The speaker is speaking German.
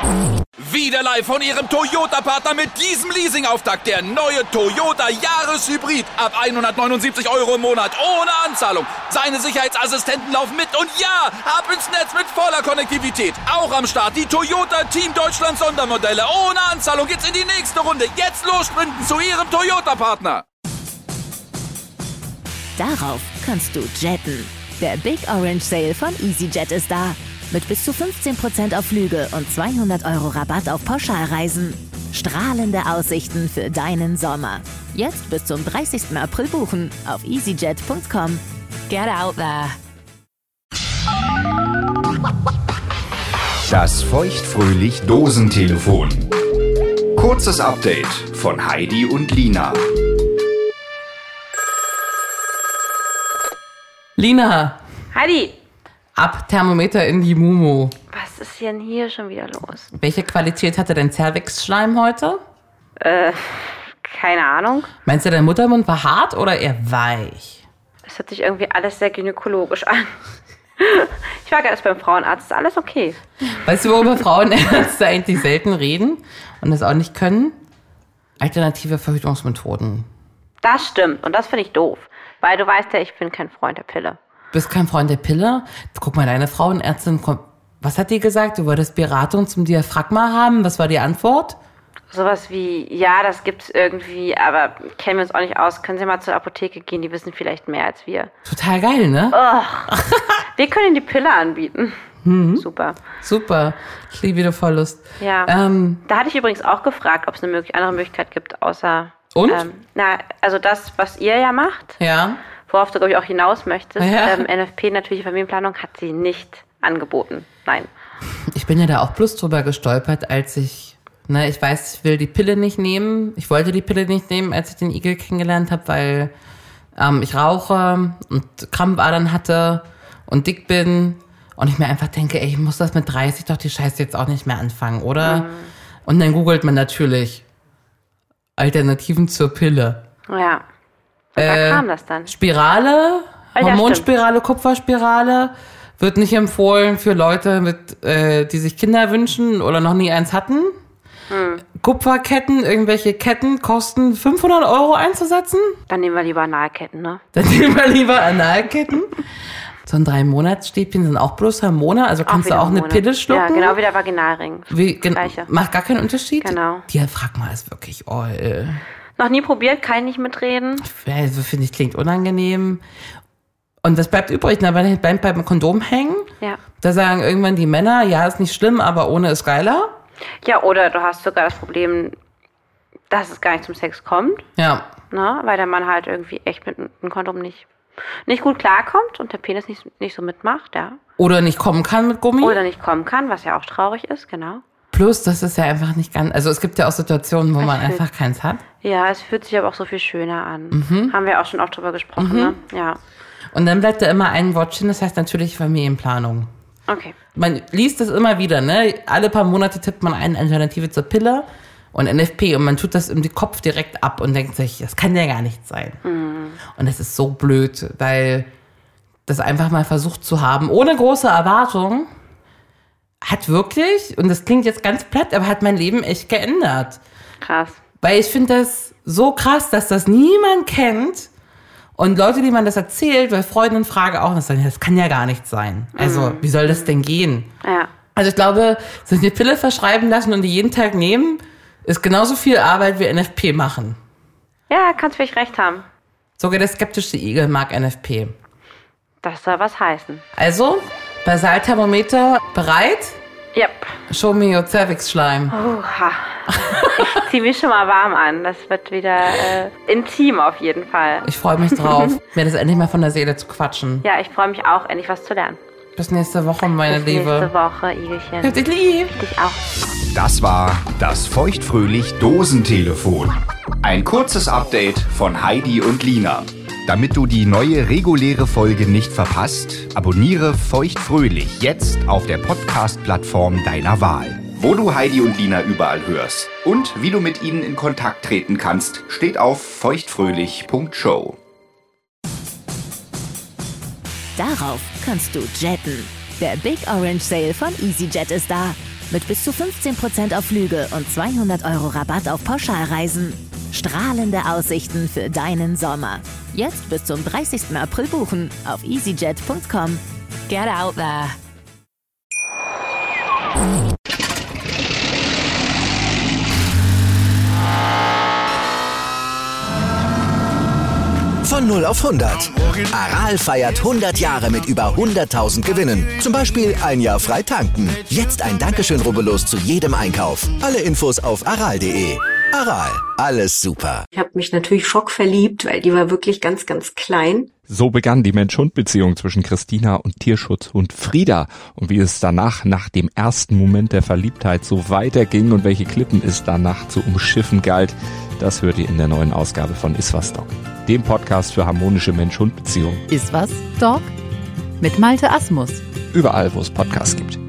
Wieder live von Ihrem Toyota-Partner mit diesem Leasing-Auftakt. Der neue Toyota Jahreshybrid. Ab 179 € im Monat. Ohne Anzahlung. Seine Sicherheitsassistenten laufen mit. Und ja, ab ins Netz mit voller Konnektivität. Auch am Start die Toyota Team Deutschland Sondermodelle. Ohne Anzahlung geht's in die nächste Runde. Jetzt los sprinten zu Ihrem Toyota-Partner. Darauf kannst du jetten. Der Big Orange Sale von EasyJet ist da. Mit bis zu 15% auf Flüge und 200 € Rabatt auf Pauschalreisen. Strahlende Aussichten für deinen Sommer. Jetzt bis zum 30. April buchen auf easyjet.com. Get out there. Das feuchtfröhlich Dosentelefon. Kurzes Update von Heidi und Lina. Lina. Heidi. Ab Thermometer in die Mumu. Was ist denn hier schon wieder los? Welche Qualität hatte dein Cervix-Schleim heute? Keine Ahnung. Meinst du, dein Muttermund war hart oder eher weich? Es hört sich irgendwie alles sehr gynäkologisch an. Ich war gerade erst beim Frauenarzt, ist alles okay. Weißt du, worüber Frauenärzte eigentlich selten reden und das auch nicht können? Alternative Verhütungsmethoden. Das stimmt und das finde ich doof. Weil du weißt ja, ich bin kein Freund der Pille. Du bist kein Freund der Pille? Guck mal, deine Frauenärztin kommt. Was hat die gesagt? Du wolltest Beratung zum Diaphragma haben? Was war die Antwort? Sowas wie, ja, das gibt's irgendwie, aber kennen wir uns auch nicht aus. Können Sie mal zur Apotheke gehen, die wissen vielleicht mehr als wir. Total geil, ne? Oh, wir können Ihnen die Pille anbieten. Super. Super. Ich liebe wieder voll Lust. Ja. Da hatte ich übrigens auch gefragt, ob es eine andere Möglichkeit gibt, außer... Und? Also das, was ihr ja macht. Ja. Worauf du, glaube ich, auch hinaus möchtest. Ja. NFP, natürliche Familienplanung, hat sie nicht angeboten. Nein. Ich bin ja da auch bloß drüber gestolpert, als ich weiß, ich will die Pille nicht nehmen. Ich wollte die Pille nicht nehmen, als ich den Igel kennengelernt habe, weil ich rauche und Krampfadern hatte und dick bin. Und ich mir einfach denke, ey, ich muss das mit 30 doch die Scheiße jetzt auch nicht mehr anfangen, oder? Und dann googelt man natürlich Alternativen zur Pille. Ja. Und da kam das dann. Spirale, Ja, Hormonspirale, Kupferspirale, wird nicht empfohlen für Leute, die sich Kinder wünschen oder noch nie eins hatten. Kupferketten, irgendwelche Ketten kosten 500 € einzusetzen. Dann nehmen wir lieber Analketten, ne? Dann nehmen wir lieber Analketten. So ein 3-Monats-Stäbchen sind auch bloß Hormone, also kannst du auch eine Pille schlucken. Ja, genau wie der Vaginalring. Gleiche. Macht gar keinen Unterschied? Genau. Diaphragma ist wirklich Noch nie probiert, kann ich nicht mitreden. Also finde ich, klingt unangenehm. Und das bleibt übrig, weil beim Kondom hängen. Ja. Da sagen irgendwann die Männer, ja, ist nicht schlimm, aber ohne ist geiler. Ja, oder du hast sogar das Problem, dass es gar nicht zum Sex kommt. Ja. Ne? Weil der Mann halt irgendwie echt mit einem Kondom nicht gut klarkommt und der Penis nicht so mitmacht, ja. Oder nicht kommen kann mit Gummi. Oder nicht kommen kann, was ja auch traurig ist, genau. Plus, das ist ja einfach nicht ganz... Also es gibt ja auch Situationen, wo man einfach keins hat. Ja, es fühlt sich aber auch so viel schöner an. Haben wir auch schon oft drüber gesprochen, ne? Ja. Und dann bleibt da immer ein Wortchen, das heißt natürlich Familienplanung. Okay. Man liest das immer wieder, ne? Alle paar Monate tippt man eine Alternative zur Pille und NFP und man tut das im Kopf direkt ab und denkt sich, das kann ja gar nicht sein. Und das ist so blöd, weil das einfach mal versucht zu haben, ohne große Erwartung, hat wirklich, und das klingt jetzt ganz platt, aber hat mein Leben echt geändert. Krass. Weil ich finde das so krass, dass das niemand kennt. Und Leute, die man das erzählt, weil Freundinnen fragen auch, das kann ja gar nicht sein. Also, wie soll das denn gehen? Ja. Also ich glaube, sich eine Pille verschreiben lassen und die jeden Tag nehmen, ist genauso viel Arbeit wie NFP machen. Ja, kannst vielleicht recht haben. Sogar der skeptische Igel mag NFP. Das soll was heißen. Also, Basalthermometer bereit? Yep. Show me your Cervix-Schleim. Oha. Ich zieh mich schon mal warm an. Das wird wieder intim auf jeden Fall. Ich freue mich drauf, mir das endlich mal von der Seele zu quatschen. Ja, ich freue mich auch, endlich was zu lernen. Bis nächste Woche, meine Liebe. Bis nächste Woche, Igelchen. Hab dich lieb. Dich auch. Das war das feuchtfröhlich Dosentelefon. Ein kurzes Update von Heidi und Lina. Damit du die neue reguläre Folge nicht verpasst, abonniere feuchtfröhlich jetzt auf der Podcast-Plattform deiner Wahl. Wo du Heidi und Lina überall hörst und wie du mit ihnen in Kontakt treten kannst, steht auf feuchtfröhlich.show. Darauf kannst du jetten. Der Big Orange Sale von EasyJet ist da. Mit bis zu 15% auf Flüge und 200 € Rabatt auf Pauschalreisen. Strahlende Aussichten für deinen Sommer. Jetzt bis zum 30. April buchen auf easyjet.com. Get out there. Von 0 auf 100. Aral feiert 100 Jahre mit über 100.000 Gewinnen. Zum Beispiel ein Jahr frei tanken. Jetzt ein Dankeschön, rubbellos zu jedem Einkauf. Alle Infos auf aral.de. Aral, alles super. Ich habe mich natürlich schockverliebt, weil die war wirklich ganz, ganz klein. So begann die Mensch-Hund-Beziehung zwischen Christina und Tierschutzhund Frieda. Und wie es danach, nach dem ersten Moment der Verliebtheit, so weiterging und welche Klippen es danach zu umschiffen galt, das hört ihr in der neuen Ausgabe von Iswas Dog, dem Podcast für harmonische Mensch-Hund-Beziehungen. Iswas Dog? Mit Malte Asmus. Überall, wo es Podcasts gibt.